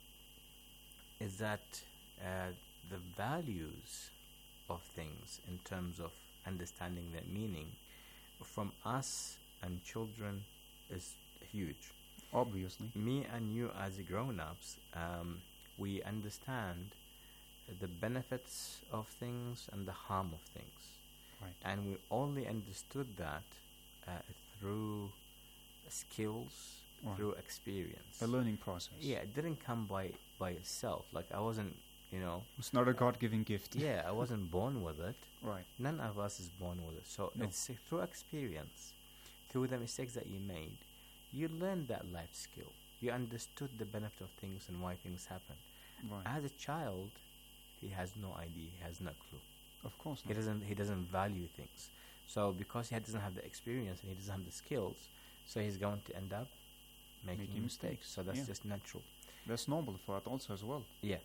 is that uh, the values of things in terms of understanding their meaning from us and children is huge. Obviously. Me and you as grown-ups, um, we understand the benefits of things and the harm of things. Right. And we only understood that uh, through skills, Right. through experience. A learning process. Yeah, it didn't come by, by itself. Like I wasn't, you know... It's not a God-given gift. Yeah, I wasn't born with it. Right. None of us is born with it. So No. it's through experience, through the mistakes that you made, you learned that life skill. You understood the benefit of things and why things happen. Right. As a child, he has no idea. He has no clue. Of course He not. doesn't. He doesn't value things. So because he doesn't have the experience and he doesn't have the skills, so he's going to end up making, Making mistakes. mistakes, So that's yeah. just natural. That's normal for adults as well. Yeah.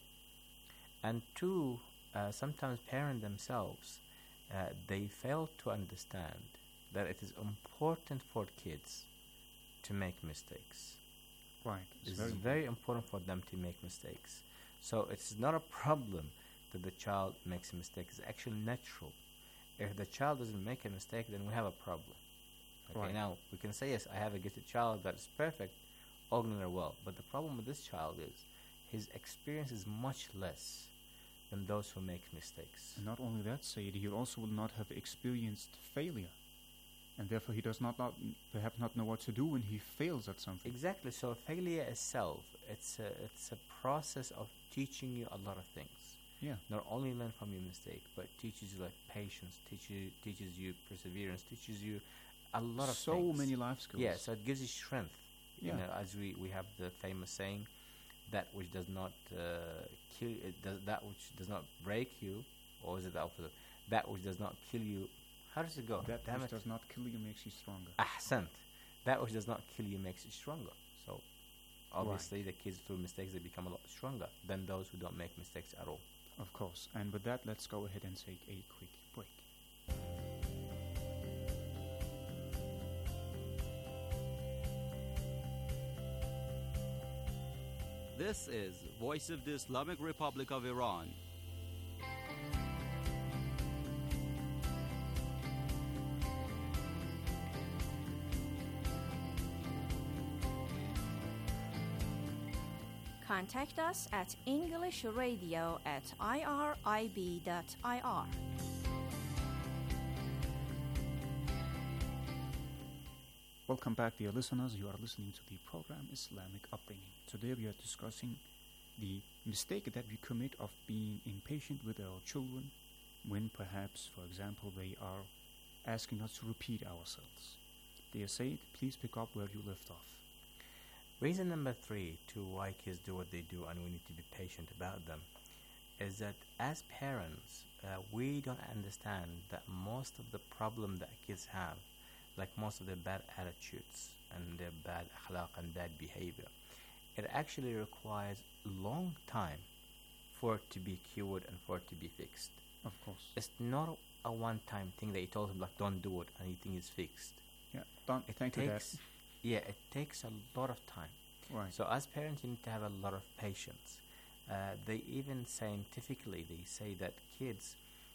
And two, uh, sometimes parents themselves, uh, they fail to understand that it is important for kids to make mistakes. Right. It's It's very very, important for them to make mistakes. So it's not a problem that the child makes a mistake. It's actually natural. If the child doesn't make a mistake, then we have a problem. Okay, Right. now we can say, yes, I have a gifted child that is perfect, all going to well. But the problem with this child is his experience is much less than those who make mistakes. And not only that, Sayyid, he also will not have experienced failure. And therefore he does not, not perhaps not know what to do when he fails at something. Exactly. So failure itself, it's a, it's a process of teaching you a lot of things. Yeah. Not only learn from your mistake, but teaches you like patience, teach you, teaches you perseverance, teaches you a lot of So things. many life skills. Yeah, so it gives you strength. Yeah. You know, as we, we have the famous saying, that which does not uh, kill, it does that which does not break you, or is it the opposite? That which does not kill you. How does it go? That Damn which it. does not kill you makes you stronger. Ahsant. That which does not kill you makes you stronger. So obviously the kids through mistakes, they become a lot stronger than those who don't make mistakes at all. Of course. And with that, let's go ahead and take a quick break. This is Voice of the Islamic Republic of Iran. Contact us at English Radio at irib dot I R. Welcome back, dear listeners. You are listening to the program Islamic Upbringing. Today we are discussing the mistake that we commit of being impatient with our children when perhaps, for example, they are asking us to repeat ourselves. Dear Said, please pick up where you left off. Reason number three to why kids do what they do and we need to be patient about them is that as parents, uh, we don't understand that most of the problem that kids have, like most of their bad attitudes and their bad akhlaq and bad behavior, it actually requires a long time for it to be cured and for it to be fixed. Of course. It's not a one-time thing that you told him, like, don't do it, and you think it's fixed. Yeah, don't it thank you, Dad. takes, Yeah, it takes a lot of time. Right. So as parents, you need to have a lot of patience. Uh, they even scientifically, they say that kids,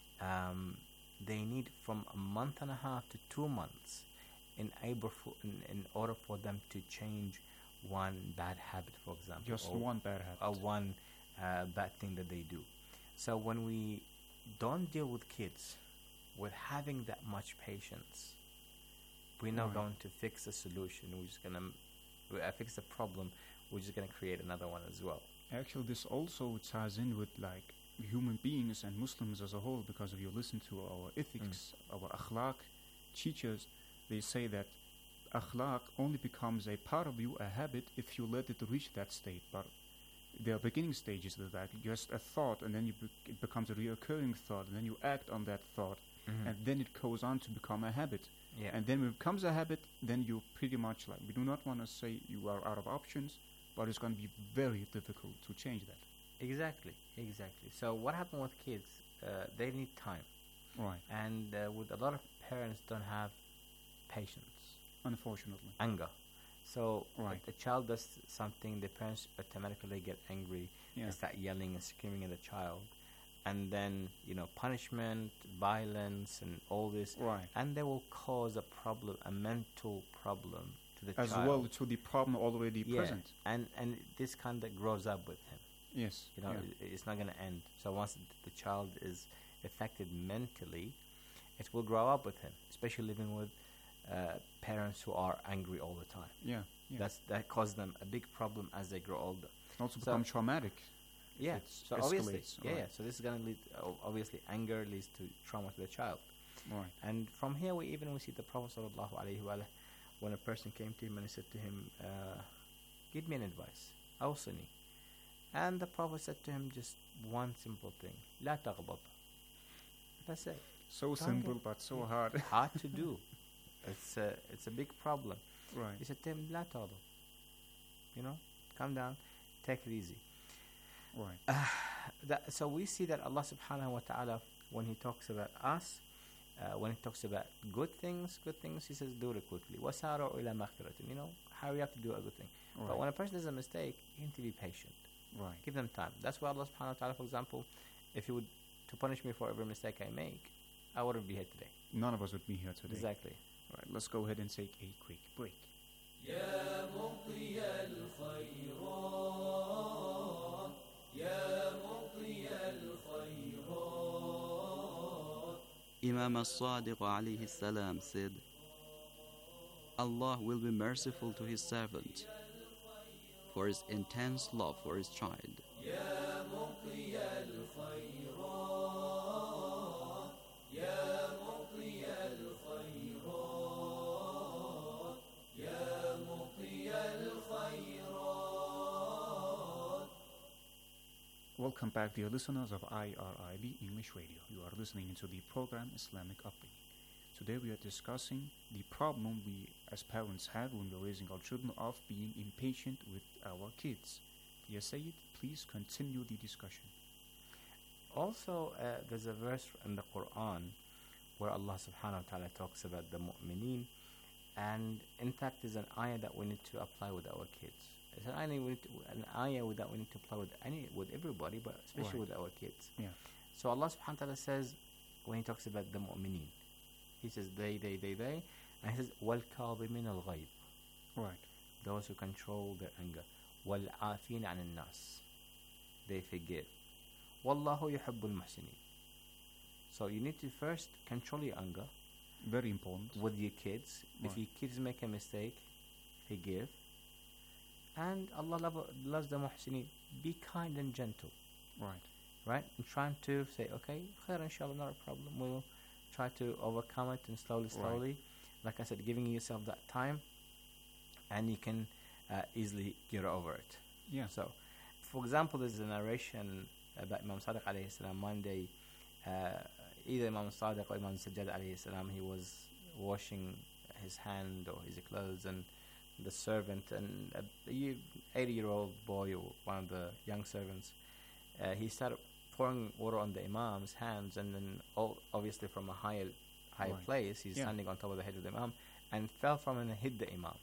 um, they need from a month and a half to two months in, able for, in, in order for them to change one bad habit, for example. Just or, one bad habit. Or one uh, bad thing that they do. So when we don't deal with kids with having that much patience, we're not Right. going to fix the solution. We're just going to uh, fix the problem. We're just going to create another one as well. Actually, this also ties in with like human beings and Muslims as a whole, because if you listen to our ethics, our akhlaq teachers, they say that akhlaq only becomes a part of you, a habit, if you let it reach that state. But there are beginning stages of that, just a thought, and then you bec it becomes a reoccurring thought, and then you act on that thought, Mhm. and then it goes on to become a habit. Yeah. And then when it becomes a habit, then you pretty much like, we do not want to say you are out of options, but it's going to be very difficult to change that. Exactly, exactly. So what happened with kids? Uh, they need time. Right. And uh, with a lot of parents don't have patience. Unfortunately. Anger. So Right. if the child does something, the parents automatically get angry Yeah. and start yelling and screaming at the child. And then, you know, punishment, violence, and all this. Right. And they will cause a problem, a mental problem to the As child. well to the problem already Yeah. present. And, and this conduct grows up with him. Yes. You know, yeah. it, it's not going to end. So once the child is affected mentally, it will grow up with him, especially living with uh, parents who are angry all the time. Yeah, yeah. That's that causes them a big problem as they grow older. Also So- become traumatic. Yeah. It So obviously, escalates, yeah, right. yeah. So this is going to lead. Uh, obviously, anger leads to trauma to the child. Right. And from here, we even we see the Prophet sallallahu alaihi wasallam, when a person came to him and he said to him, uh, "Give me an advice, awsini." And the Prophet said to him just one simple thing: "La taghdab." That's it. So Don't simple, get- but so hard. hard to do. It's a it's a big problem. Right. He said to him, "La taghdab." You know, calm down, take it easy. Right. Uh, that, so we see that Allah subhanahu wa ta'ala, when He talks about us, uh, when He talks about good things, good things, He says, do it quickly. وَسَارَعُوا إِلَى مَغْفِرَةٍ. You know, hurry up to do a good thing. Right. But when a person does a mistake, you need to be patient. Right. Give them time. That's why Allah subhanahu wa ta'ala, for example, if He would to punish me for every mistake I make, I wouldn't be here today. None of us would be here today. Exactly. All right, let's go ahead and take a quick break. يا مطي الخيرات يا مطي الخيرات Imam as-Sadiq alayhi salam said, Allah will be merciful to His servant for His intense love for His child. يا مطي الخيرات يا مطي الخيرات يا مطي الخيرات. Welcome back, dear listeners of I R I B English Radio. You are listening to the program Islamic Upbringing. Today we are discussing the problem we as parents have when we're raising our children of being impatient with our kids. Yes, Sayyid, please continue the discussion. Also, uh, there's a verse in the Quran where Allah subhanahu wa ta'ala talks about the mu'mineen, and in fact there's an ayah that we need to apply with our kids. It's an ayah we need to, an ayah that we need to apply with any with everybody, but especially Right. with our kids. Yeah. So Allah subhanahu wa ta'ala says, when He talks about the mu'mineen, He says they, they, they, they, and He says وَالْكَاظِمِينَ الْغَيْظِ. Right. Those who control their anger. وَالْعَافِينَ عَنِ النَّاسِ. They forgive. وَاللَّهُ يُحِبُّ الْمُحْسِنِينَ. So you need to first control your anger, Very important. With your kids. If Right. your kids make a mistake, forgive. And Allah love, loves the muhsinin. Be kind and gentle. Right. Right? I'm trying to say, okay, khair, inshallah, not a problem. We'll try to overcome it and slowly, slowly. Right. Like I said, giving yourself that time, and you can uh, easily get over it. Yeah. So, for example, there's a narration about Imam Sadiq alayhi salam. One day, uh, either Imam Sadiq or Imam Sajjad alayhi salam, he was washing his hand or his clothes, and the servant, and a eighty-year-old boy or one of the young servants, uh, he started pouring water on the Imam's hands, and then all, obviously from a higher higher Right. place, he's Yeah. standing on top of the head of the Imam, and fell from and hit the Imam.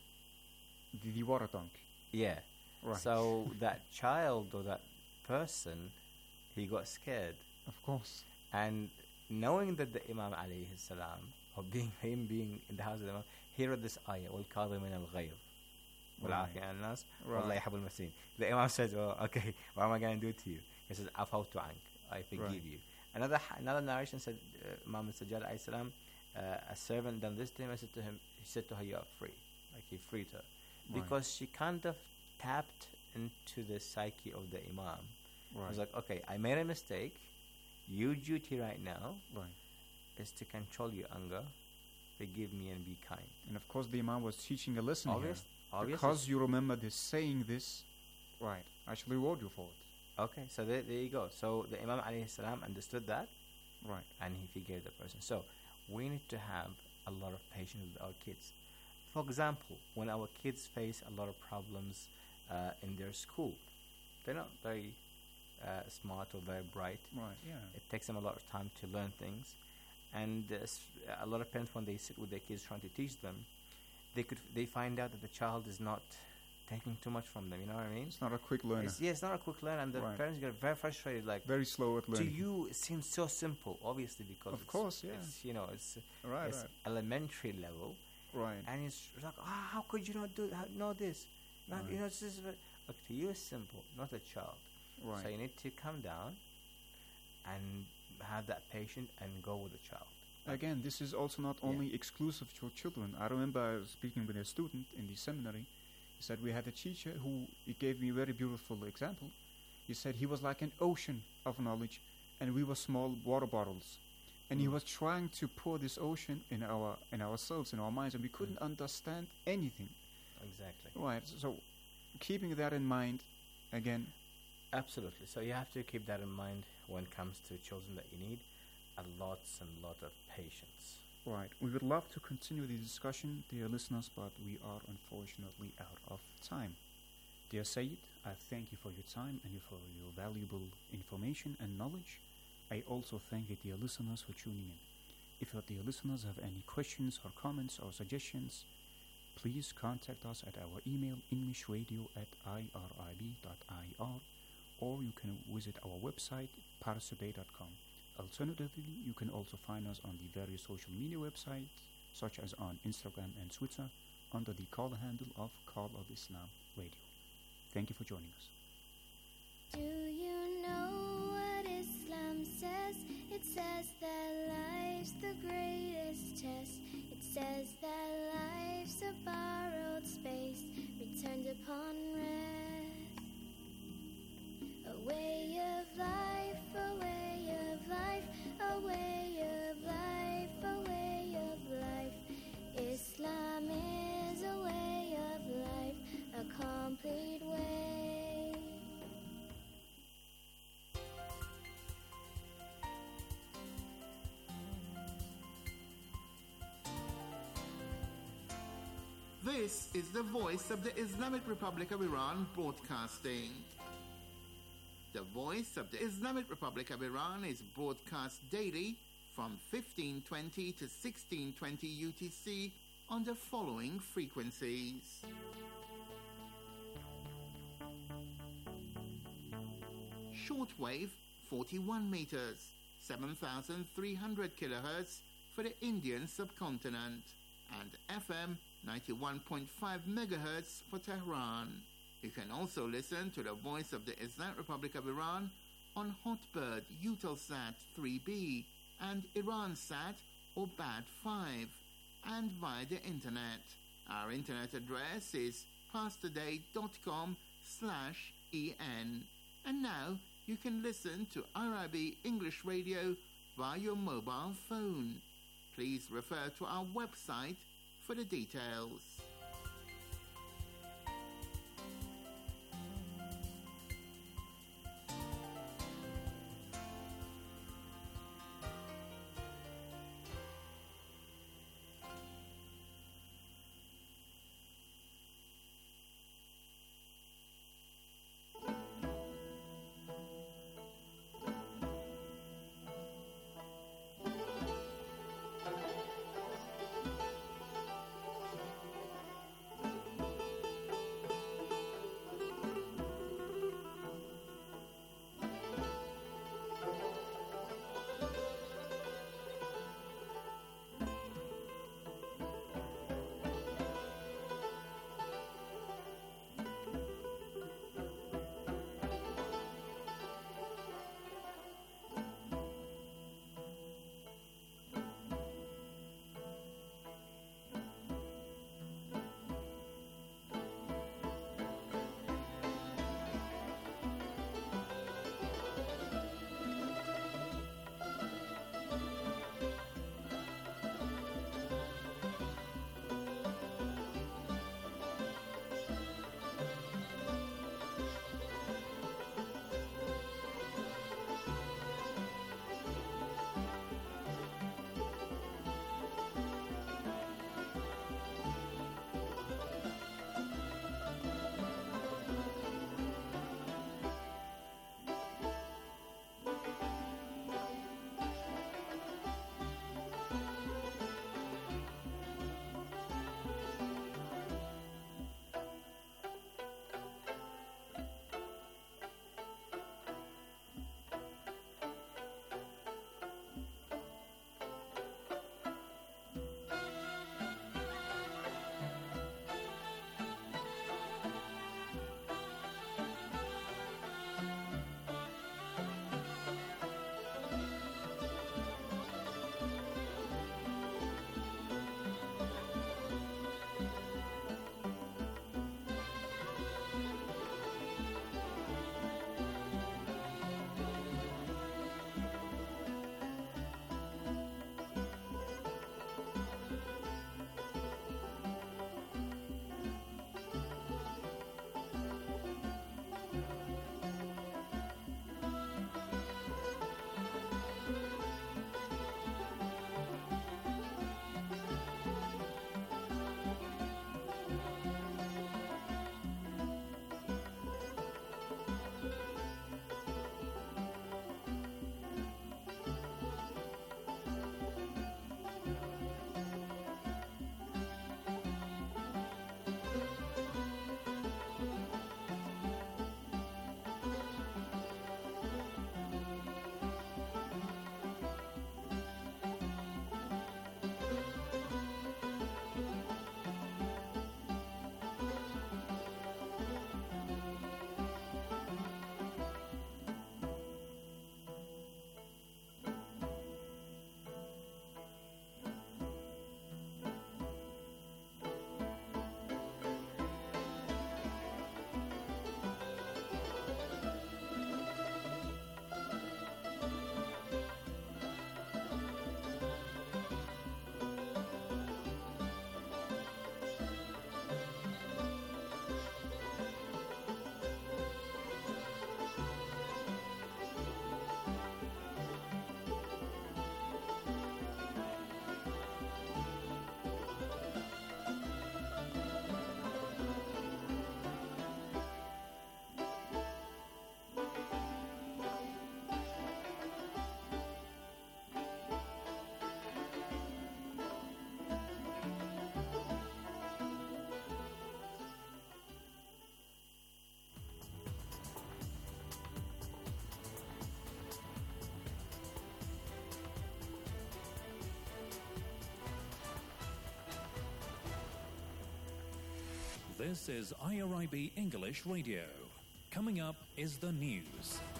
The, the water tank. Yeah. Right. So that child or that person, he got scared. Of course. And knowing that the Imam alayhi salam, or being him being in the house of the Imam, he read this ayah, وَالْكَاظِمِينَ الْغَيْظِ وَالْعَافِينَ عَنِ النَّاسِ وَاللَّهُ يُحِبُّ الْمُحْسِنِينَ. The Imam says, well, okay, what am I going to do to you? He says, عَفَوْتُ عَنْكَ, I forgive Right. you. Another another narration said, uh, Imam Sajjad alayhi salam, uh, a servant done this to him. I said to him, he said to her, you are free. Like he freed her. Right. Because she kind of tapped into the psyche of the Imam. I was Right. like, okay, I made a mistake. Your duty right now Right. is to control your anger, forgive me, and be kind. And of course, the Imam was teaching a lesson Obvious- here. obvious Because is- you remember this saying this, right, I shall reward you for it. Okay, so there, there you go. So the Imam alayhi salam understood that, Right. and he forgave the person. So we need to have a lot of patience with our kids. For example, when our kids face a lot of problems uh, in their school, they're not very uh, smart or very bright. Right, yeah. It takes them a lot of time to learn things, and uh, s- a lot of parents, when they sit with their kids trying to teach them, they could they find out that the child is not taking too much from them. You know what I mean? It's not a quick learner. It's, yeah, it's not a quick learner, and the Right. parents get very frustrated. Like, Very slow at to learning. you, it seems so simple, obviously, because Of it's, course, yeah. it's you know it's Right, it's right. elementary level, Right. and it's like, ah, how could you not do how, know this? Not, Right. You know, it's just, ve- look, to you, it's simple, not a child. Right. So you need to come down and have that patience and go with the child. Again, this is also not only exclusive to children. I remember I was speaking with a student in the seminary. He said we had a teacher who he gave me a very beautiful example. He said he was like an ocean of knowledge, and we were small water bottles. And he Mm. was trying to pour this ocean in our in ourselves, in our minds, and we couldn't understand anything. Exactly. Right. So, keeping that in mind, again, Absolutely. So you have to keep that in mind when it comes to children, that you need a lots and lot of patience. right. We would love to continue the discussion, dear listeners, but we are unfortunately out of time. Dear Sayyid, I thank you for your time and for your valuable information and knowledge. I also thank the dear listeners for tuning in. If your dear listeners have any questions or comments or suggestions, please contact us at our email englishradio at irib dot ir, or you can visit our website parsoday dot com. Alternatively, you can also find us on the various social media websites, such as on Instagram and Twitter, under the call handle of Call of Islam Radio. Thank you for joining us. Do you know what Islam says? It says that life's the greatest test. It says that life's a borrowed space, returned upon rest. A way of life, a way of life, a way of life, a way of life. Islam is a way of life, a complete way. This is the voice of the Islamic Republic of Iran broadcasting. The voice of the Islamic Republic of Iran is broadcast daily from fifteen twenty to sixteen twenty U T C on the following frequencies. Shortwave forty-one meters, seven thousand three hundred kilohertz for the Indian subcontinent, and F M ninety-one point five megahertz for Tehran. You can also listen to the voice of the Islamic Republic of Iran on Hotbird Eutelsat three B and Iransat or band five, and via the internet. Our internet address is pastoday.com slash en. And now you can listen to I R I B English Radio via your mobile phone. Please refer to our website for the details. This is I R I B English Radio. Coming up is the news.